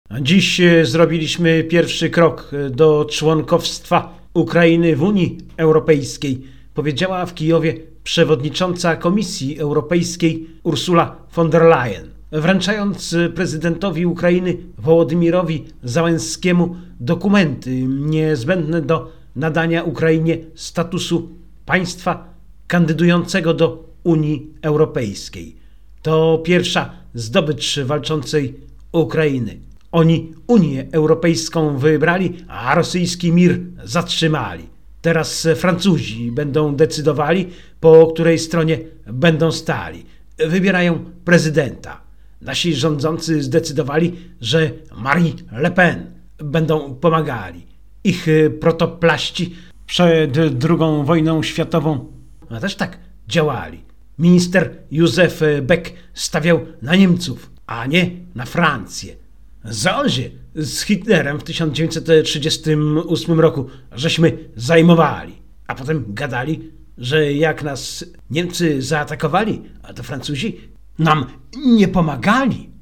Dziś zrobiliśmy pierwszy krok do członkostwa Ukrainy w Unii Europejskiej, powiedziała w Kijowie przewodnicząca Komisji Europejskiej Ursula von der Leyen, wręczając prezydentowi Ukrainy Wołodymirowi Załęskiemu dokumenty niezbędne do nadania Ukrainie statusu państwa kandydującego do Unii Europejskiej. To pierwsza zdobycz walczącej Ukrainy. Oni Unię Europejską wybrali, a rosyjski mir zatrzymali. Teraz Francuzi będą decydowali, po której stronie będą stali. Wybierają prezydenta. Nasi rządzący zdecydowali, że Marie Le Pen będą pomagali. Ich protoplaści przed II wojną światową też tak działali. Minister Józef Beck stawiał na Niemców, a nie na Francję. Zaolzie z Hitlerem w 1938 roku żeśmy zajmowali, a potem gadali, że jak nas Niemcy zaatakowali, a to Francuzi nam nie pomagali.